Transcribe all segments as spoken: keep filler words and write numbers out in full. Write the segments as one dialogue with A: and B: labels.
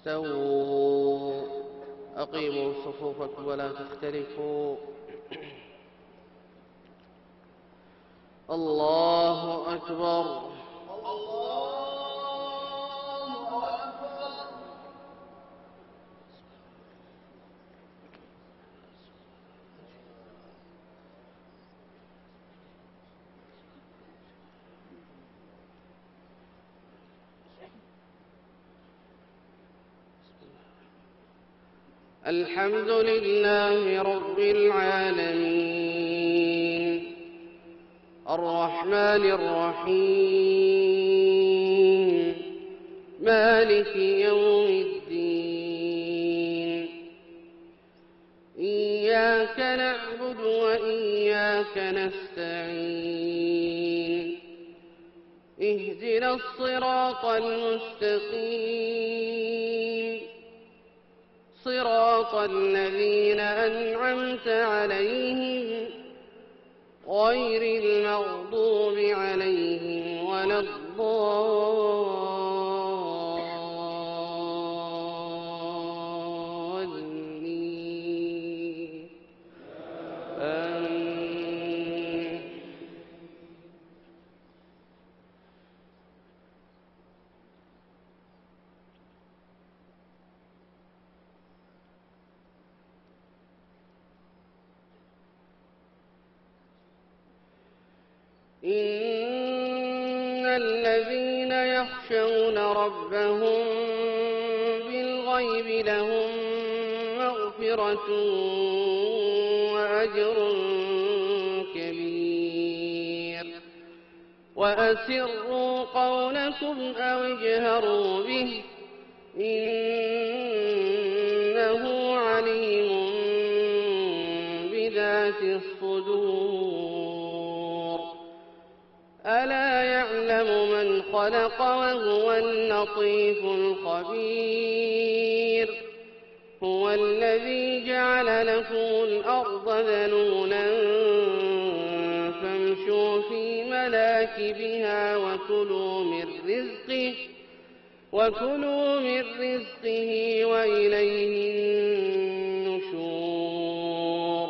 A: استووا أقيموا صفوفكم ولا تختلفوا. الله أكبر. الحمد لله رب العالمين الرحمن الرحيم مالك يوم الدين إياك نعبد وإياك نستعين اهدنا الصراط المستقيم صراط الذين أنعمت عليهم غير المغضوب عليهم ولا الضالين آمين. إن الذين يخشون ربهم بالغيب لهم مغفرة وأجر كبير. وأسروا قولكم أو اجهروا به إنه عليم بذات الصدور. ألا يعلم من خلق وهو اللطيف الخبير. هو الذي جعل لكم الأرض ذلولا فامشوا في مناكبها وكلوا من رزقه وكلوا من رزقه وإليه النشور.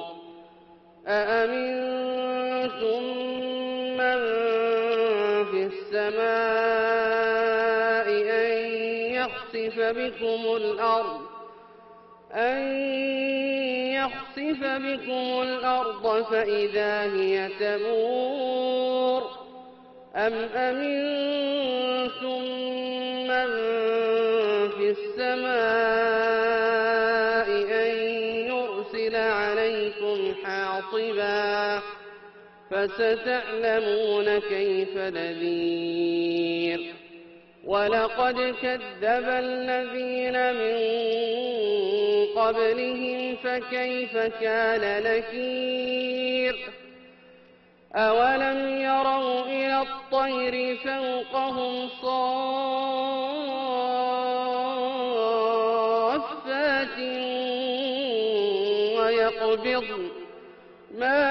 A: أأمنتم من في السماء أن يخسف بكم الأرض أن يخسف بكم الأرض فإذا هي تمور. أم أمنتم من في السماء أن يرسل عليكم حاصبا فستعلمون كيف نذير. ولقد كذب الذين من قبلهم فكيف كان نكير. أولم يروا إلى الطير فوقهم صافات ويقبضن ما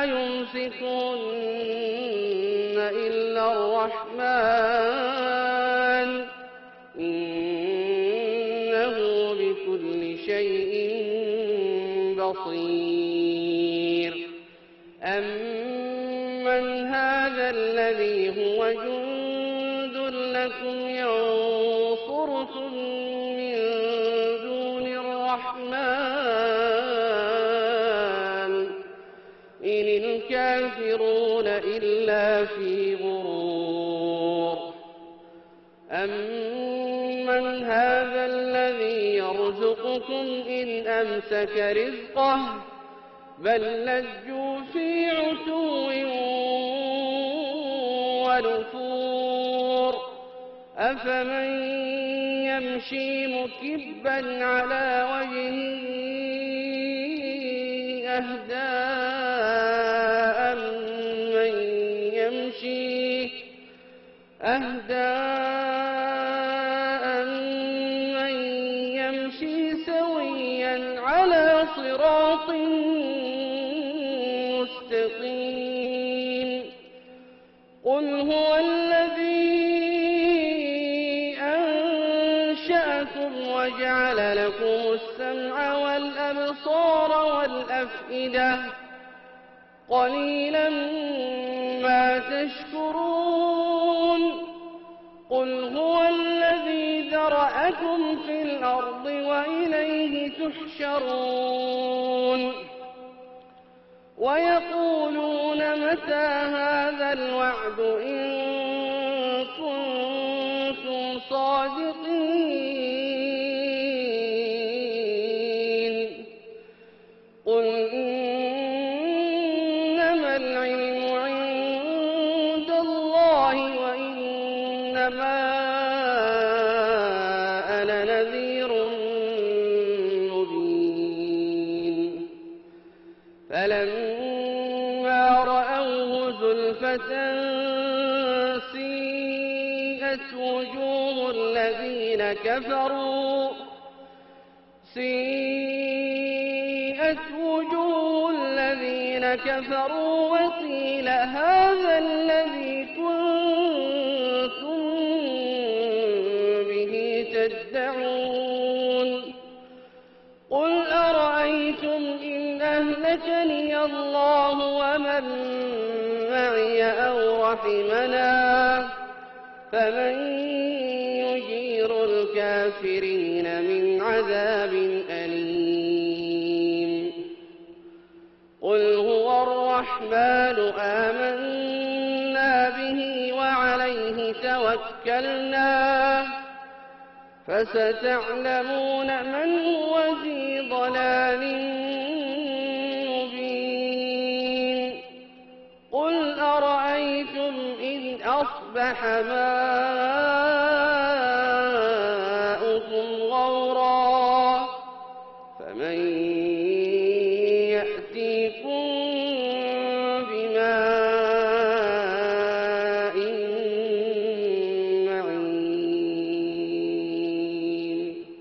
A: يمسكن إلا الرحمن إنه بكل شيء بصير. أمن هذا الذي هو جند لكم ينصركم من دون الرحمن إن الكافرون إلا في غرور. أمن هذا الذي يرزقكم إن أمسك رزقه بل لجوا في عتو ونفور. أفمن يمشي مكبا على وجهه أهدى أمن يمشي أهدى أمن يمشي سويا على صراط مستقيم. قل هو الذي أنشأكم وجعل لكم السمع والأبصار والأفئدة قليلا ما تشكرون قل هو الذي ذرأكم في الأرض وإليه تحشرون ويقولون متى هذا الوعد إن كنتم صادقين قل إنما العلم عند الله وإنما أنا نذير مبين فلما رأوه زلفة سيئت وجوه الذين كفروا سيئت وجوه الذين كفروا وقيل هذا الذي كنتم به تدعون قل أرأيتم إن أهلكني الله ومن معي أو رحمنا فمن يجير الكافرين من عذاب أليم قل هو الرحمن آمنا به وعليه توكلنا فستعلمون من هو في ضلال مبين قل أرأيتم إن أصبح ماؤكم غورا فمن يأتيكم بماء معين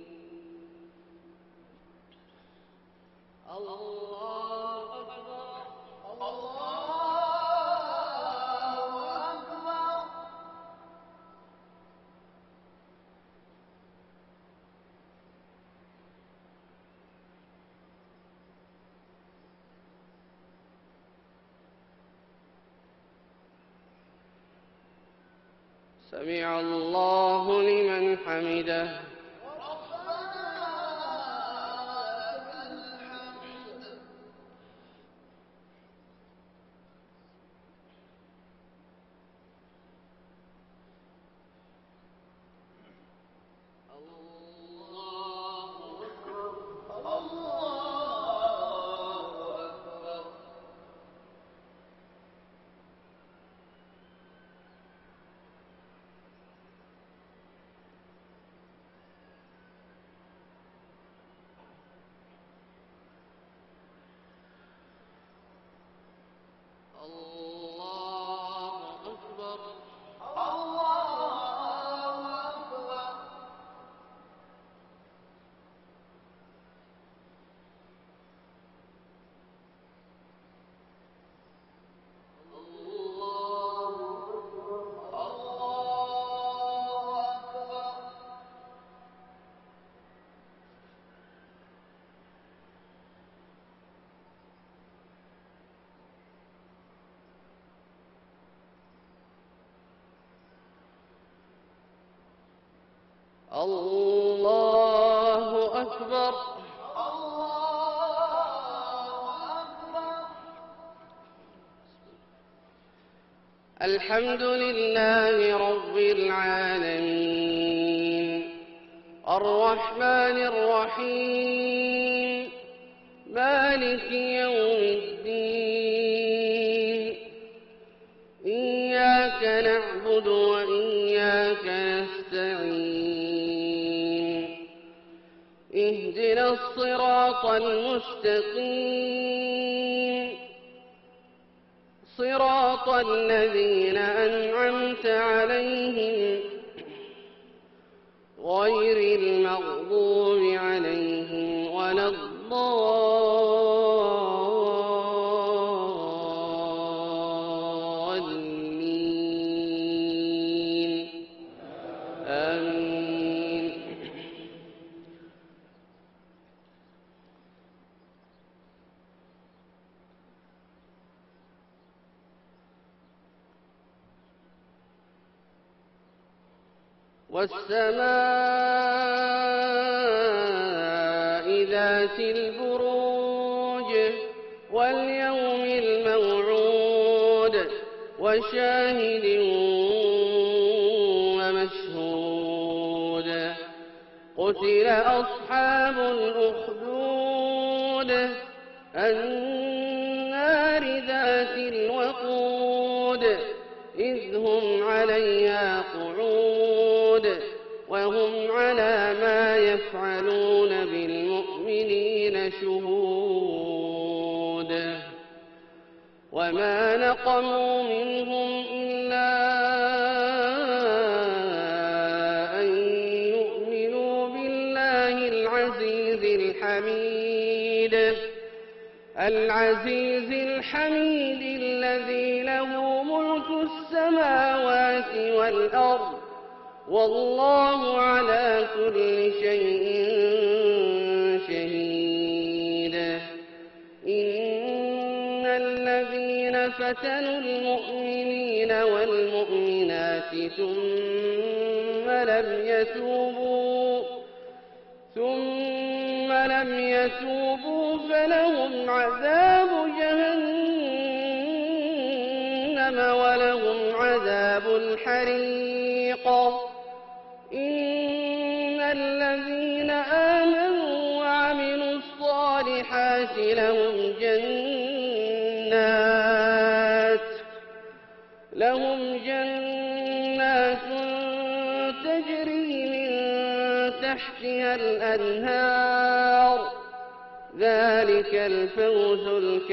A: الله أكبر الله أكبر سمع الله لمن حمده الله أكبر الله أكبر الله أكبر الله أكبر الحمد لله رب العالمين الرحمن الرحيم مالك يوم الدين إياك نعبد وإياك نستعين اهدنا الصراط المستقيم صراط الذين أنعمت عليهم غير المغضوب عليهم ولا الضالين آمين والسماء ذات البروج واليوم الموعود وشاهد ومشهود قتل أصحاب الأخدود النار ذات الوقود إذ هم عليها قعود وهم على ما يفعلون بالمؤمنين شهود وما نقموا منهم إلا أن يؤمنوا بالله العزيز الحميد العزيز الحميد الذي له ملك السماوات والأرض والله على كل شيء شهيد إن الذين فتنوا المؤمنين والمؤمنات ثم لم يتوبوا ثم لم يتوبوا فلهم عذاب جهنم ولهم عذاب الحريق إن الذين آمنوا وعملوا الصالحات لهم جنات لهم جنات تجري من تحتها الأنهار ذلك الفوز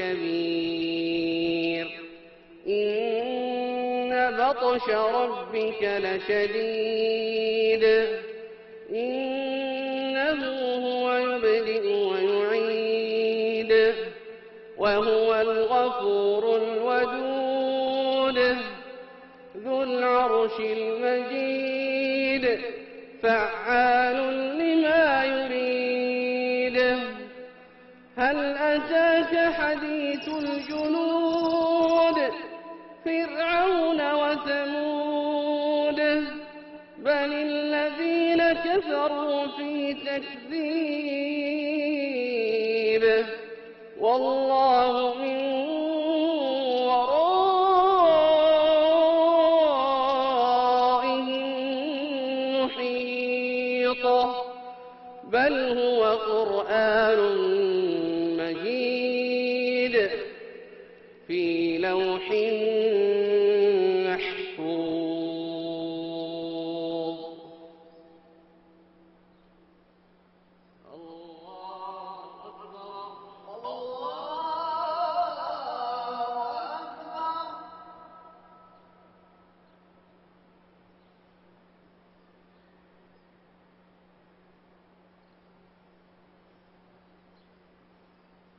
A: الكبير إن بطش ربك لشديد إنه هو يبدئ ويعيد وهو الغفور الودود ذو العرش المجيد فعال لما يريد هل أتاك حديث الجنود فرعون وثمود بل الذين كفروا في تكذيب والله من ورائهم محيط بل هو قرآن مجيد في لوح